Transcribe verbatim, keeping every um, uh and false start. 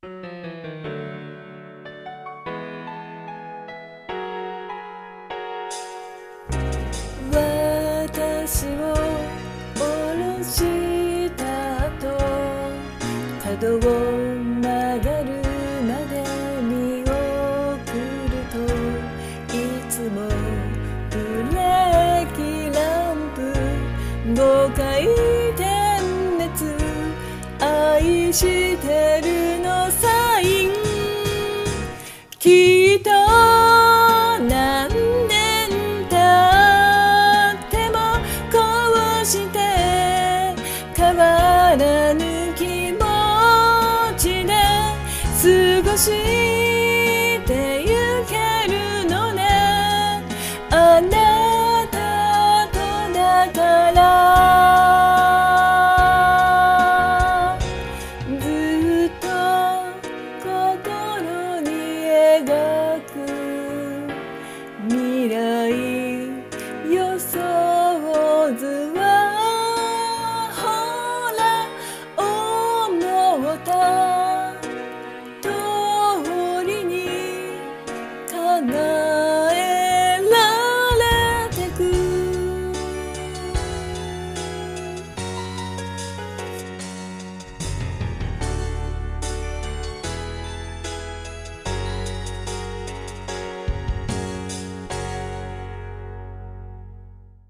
私を降ろした後、角を曲がるまで見送ると、いつもブレーキランプごかい点滅、愛してるのサイン、きっと何年経ってもこうして変わらぬ気持ちで過ごしてゆけるのね、あなたとだから。ずっと心に描く未来予想図は、ほら思った通りに叶う